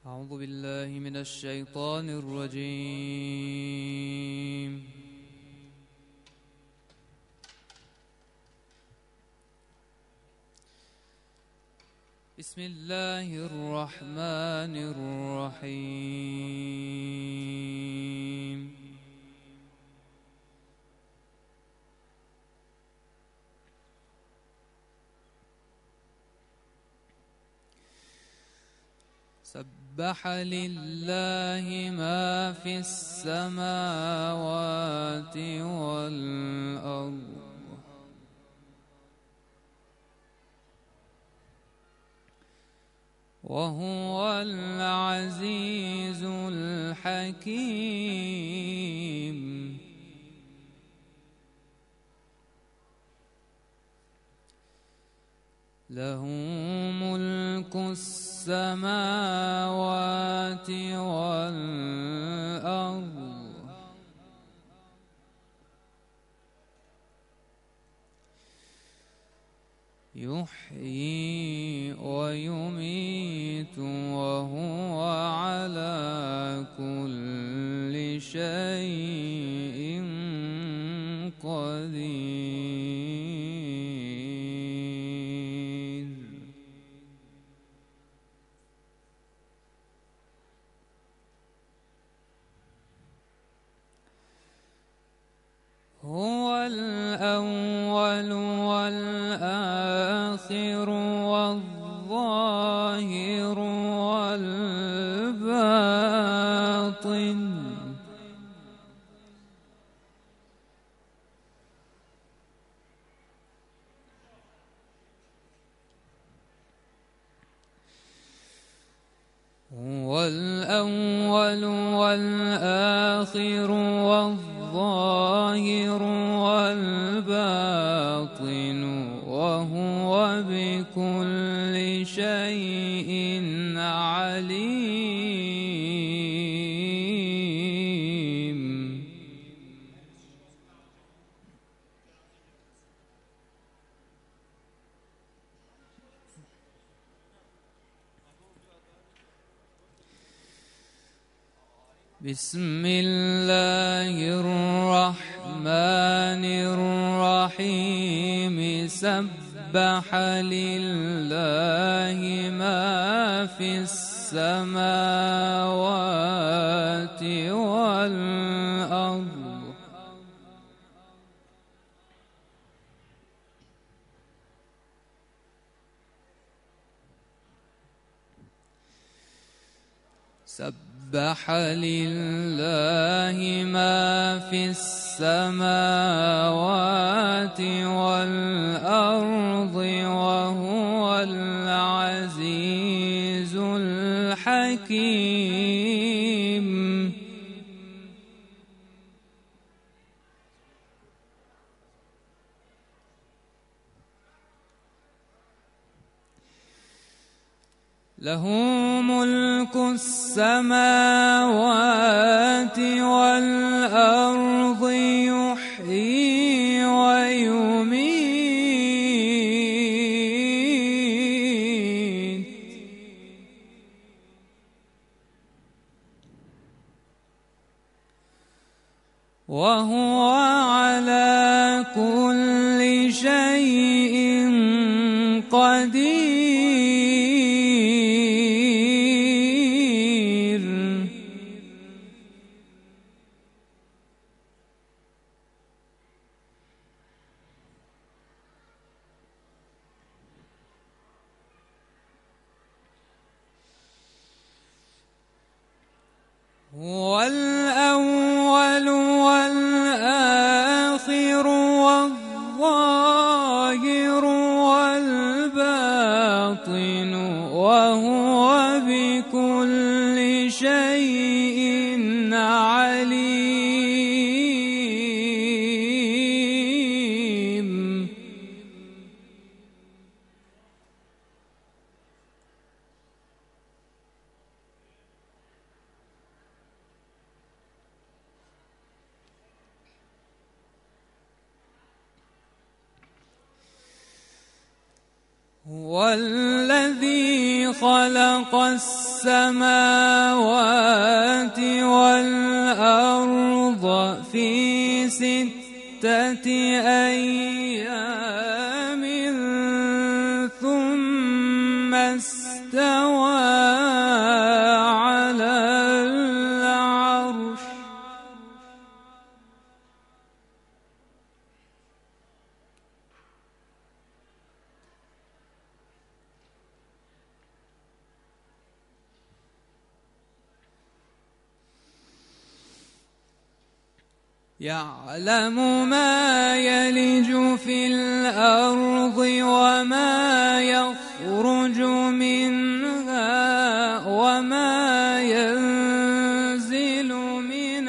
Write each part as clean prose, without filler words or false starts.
أعوذ بالله من الشيطان الرجيم. بسم الله الرحمن الرحيم. سبح لله ما في السماوات والأرض وهو العزيز الحكيم. له ملك السماوات والأرض يحيي ويميت وهو على كل شيء قدير. هو الأول والآخر والظاهر والباطن هو الأول والآخر والظاهر والباطن وهو بكل شيء عليم. بسم الله الرحمن الرحيم. سبح لله ما في السماوات والأرض سبح لله ما في السماوات والأرض وهو العزيز الحكيم. له ملك السماوات والأرض يحيي ويميت وهو على كل شيء قدير. هو الأول والآخر والظاهر والباطن وهو بكل شيء عليم. هو الذي خلق السماوات السماوات والأرض في 6 أيام ثم استوى على العرش. يعلم ما يلج في الأرض وما يخرج منها وما ينزل من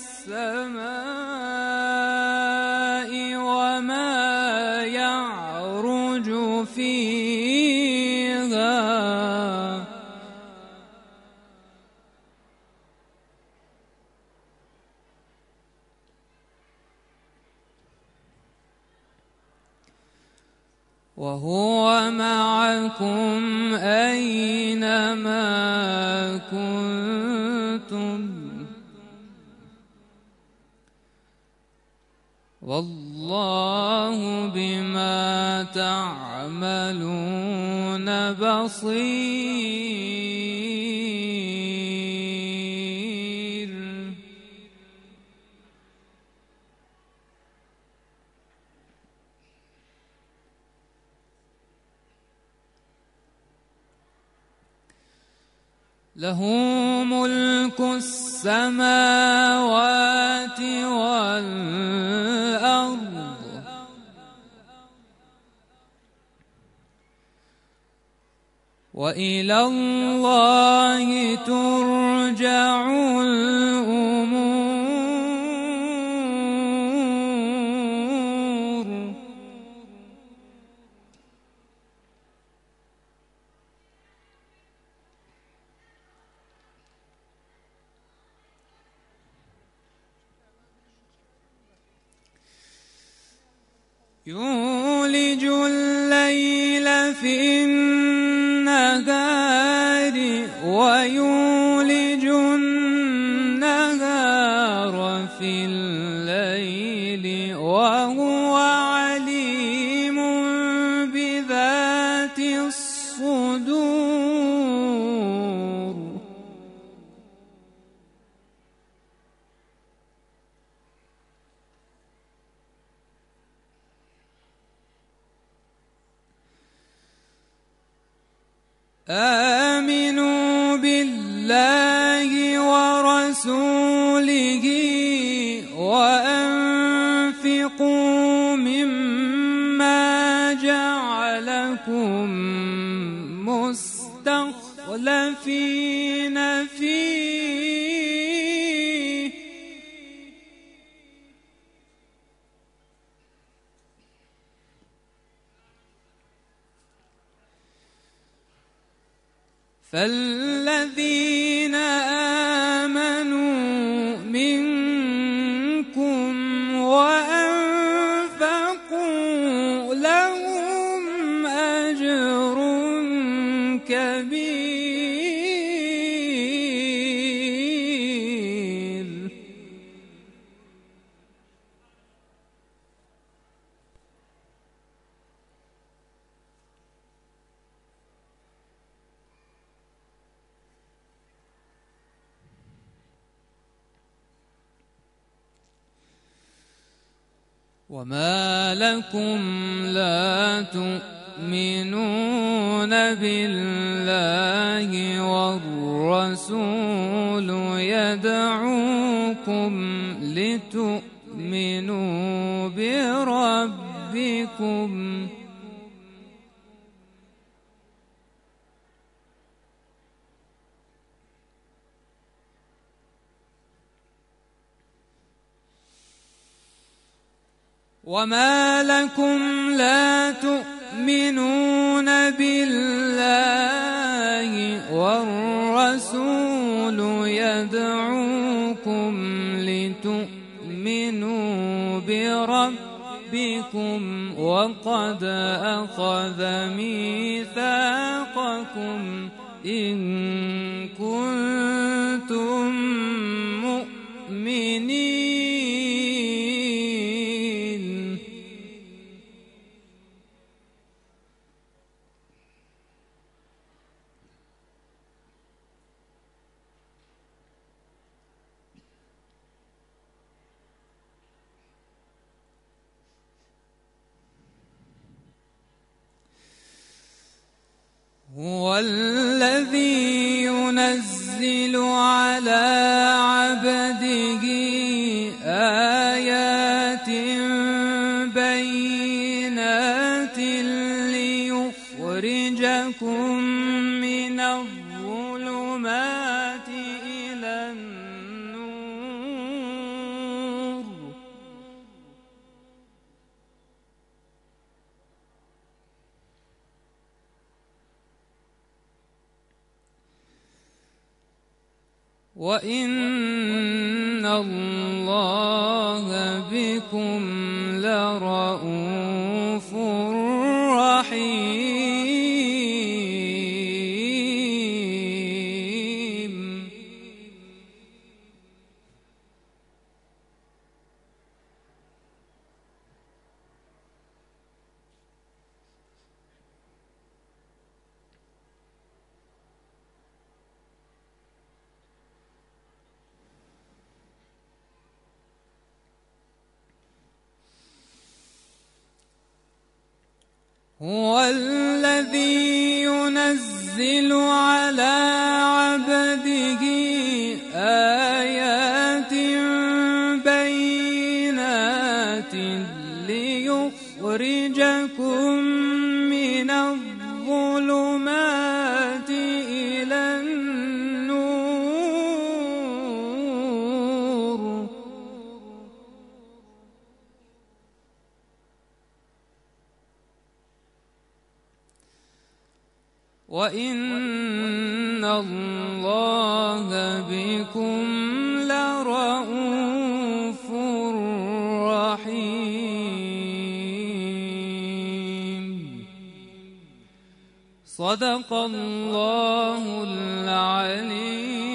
السماء وما يعرج فيها وهو معكم أينما كنتم والله بما تعملون بصير. له ملك السماوات والأرض وإلى الله ترجع الأمور. يولج الليل في النهار ويولج النهار في الليل وهو عليم بذات الصدور. آمنوا بالله ورسوله وأنفقوا مما جعلكم مستخلفين فيه فالذين آمنوا منكم وأنفقوا لهم أجر كبير. وما لكم لا تؤمنون بالله والرسول يدعوكم لتؤمنوا بربكم وما لكم لا تؤمنون بالله والرسول يدعوكم لتؤمنوا بربكم وقد أخذ ميثاقكم إن الذي ينزل على عبده آيات بينات ليخرجكم من الظلمات إلى النور وإن الله بكم لرءوف رحيم. هو الذي ينزل على عبده آيات بينات ليخرجكم من الظلمات إلى النور وإن الله بكم لرءوف رحيم. صدق الله العليم.